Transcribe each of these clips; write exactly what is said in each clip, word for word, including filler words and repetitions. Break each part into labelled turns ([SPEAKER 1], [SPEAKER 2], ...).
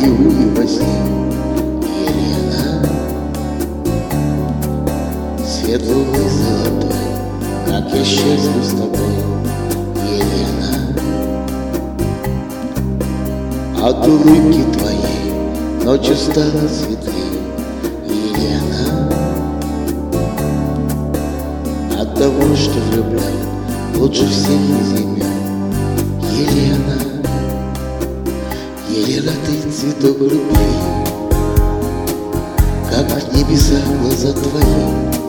[SPEAKER 1] наяву и во сне. Елена, свет луны золотой, как я счастлив с тобой, Елена. От улыбки твоей ночью стала светлей, Елена. От того, что влюбляет лучше всех из имен, Елена. Елена, ты цветок любви, как в небесах глаза твои.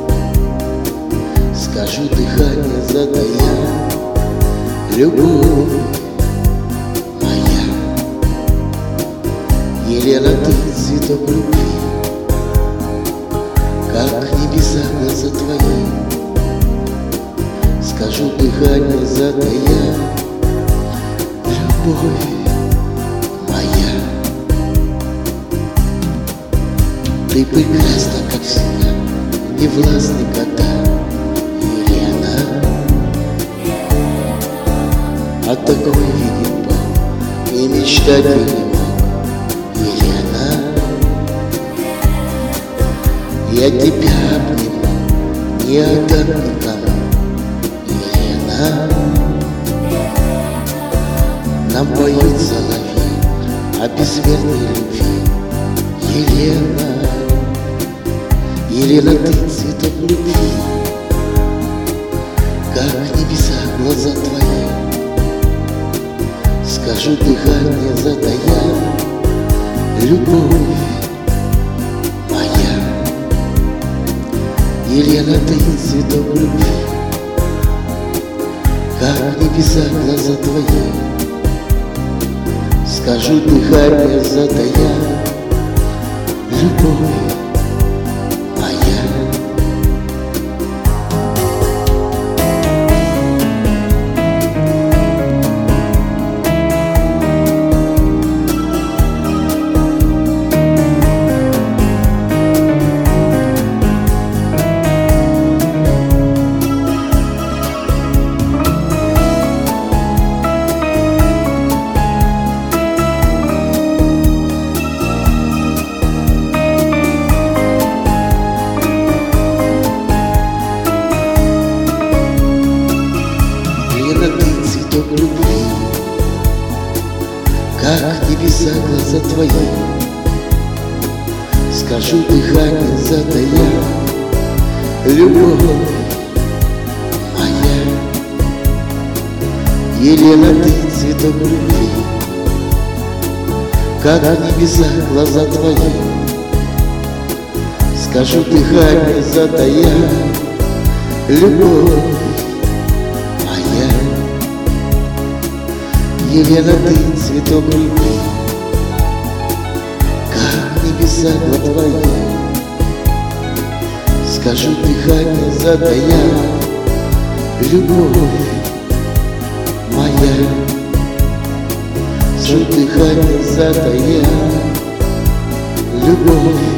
[SPEAKER 1] Скажу дыхание затая, любовь моя. Елена, ты цветок любви, как в небесах глаза твои. Скажу дыхание затая, любовь моя. Ты прекрасна, как всегда, не властны года, Елена. О такой видит Бог и мечтать я не мог, Елена. Я тебя обниму, не отдам никому, Елена. Нам поют соловьи о бессмертной любви, Елена. Елена, ты цветок любви, как в небесах глаза твои. Скажу дыхание затая, любовь моя. Елена, ты цветок любви, как в небесах глаза твои. Скажу дыхание затая, любовь моя. Ты цветок любви, как в небеса глаза твои. Скажу дыхание затая, любовь моя. Елена, ты цветок любви, как в небеса глаза твои. Скажу дыхание затая, любовь. Елена, ты цветок любви, как небеса глаза твои. Скажу дыхание затая, любовь моя. Скажу дыхание затая, любовь